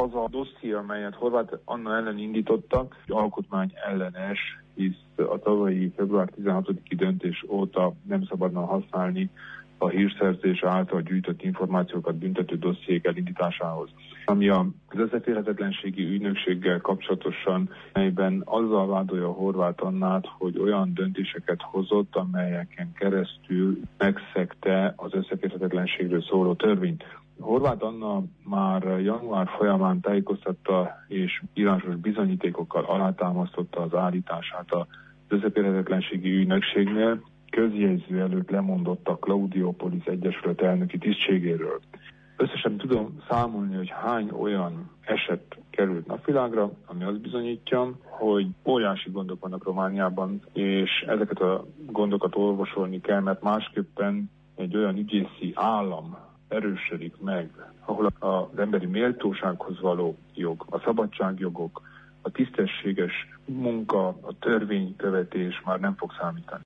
Az a dosszié, amelyet Horváth Anna ellen indítottak, alkotmány ellenes, hisz a tavalyi február 16-i döntés óta nem szabadna használni a hírszerzés által gyűjtött információkat büntető dossziék elindításához. Ami az összeférhetetlenségi ügynökséggel kapcsolatosan, melyben azzal vádolja Horváth Annát, hogy olyan döntéseket hozott, amelyeken keresztül megszegte az összeférhetetlenségről szóló törvényt. Horváth Anna már január folyamán tájékoztatta és írásos bizonyítékokkal alátámasztotta az állítását az összeférhetetlenségi ügynökségnél, közjegyző előtt lemondott a Claudiopolis Egyesület elnöki tisztségéről. Összesen tudom számolni, hogy hány olyan eset került napvilágra, ami azt bizonyítja, hogy óriási gondok vannak Romániában, és ezeket a gondokat orvosolni kell, mert másképpen egy olyan ügyészi állam erősödik meg, ahol az emberi méltósághoz való jog, a szabadságjogok, a tisztességes munka, a törvénykövetés már nem fog számítani.